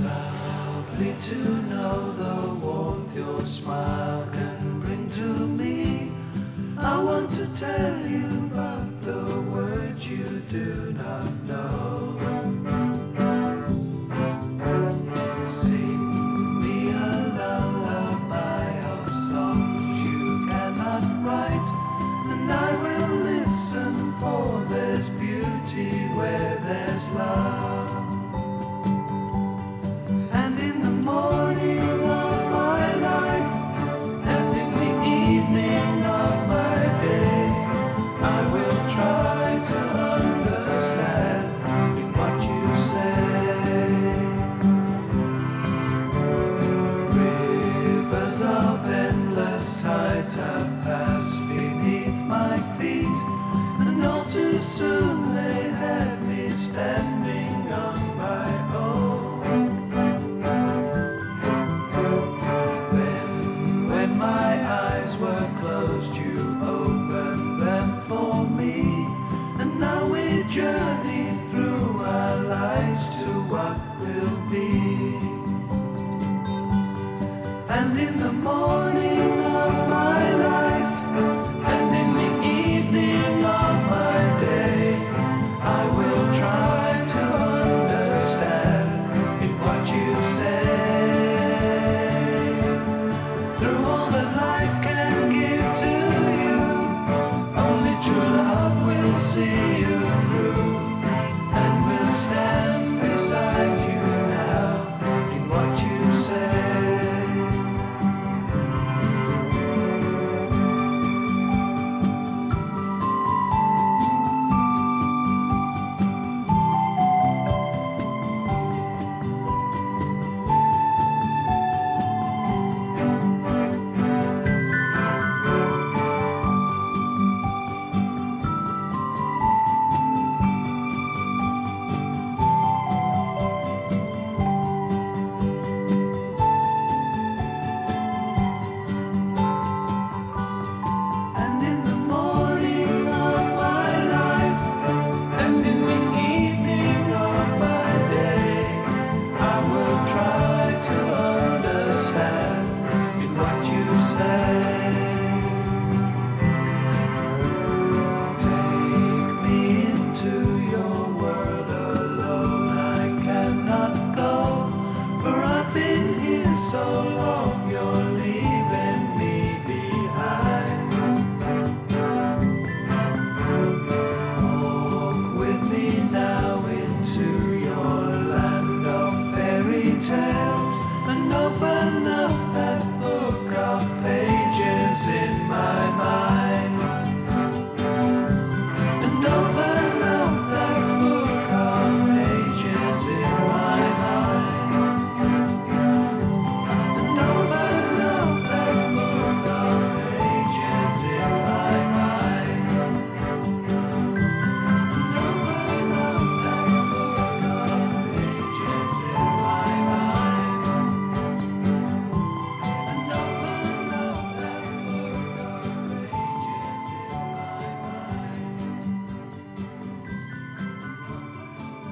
Lovely to know the warmth your smile can bring to me. I want to tell you but the words you do not know. Sing me a lullaby of songs you cannot write, and I will listen, for there's beauty where there's love. And in the morning of my life, and in the evening of my day, I will try to understand in what you say. Rivers of endless tides have passed beneath my feet, and all too soon they had me standing on my own. Then, when my eyes were closed, you opened them for me, and now we journey through our lives to what will be. And in the morning of my life, and in the evening of my day, I will try to understand in what you say. Through all that life can give to you, only true love will see you through, and will stand beside you now in what you say. And in the morning of my life, and in the evening of my day, I will try to understand in what you say. Take me into your world alone. I cannot go, for I've been here so long. You're leaving me behind. Walk with me now into your land of fairy tales.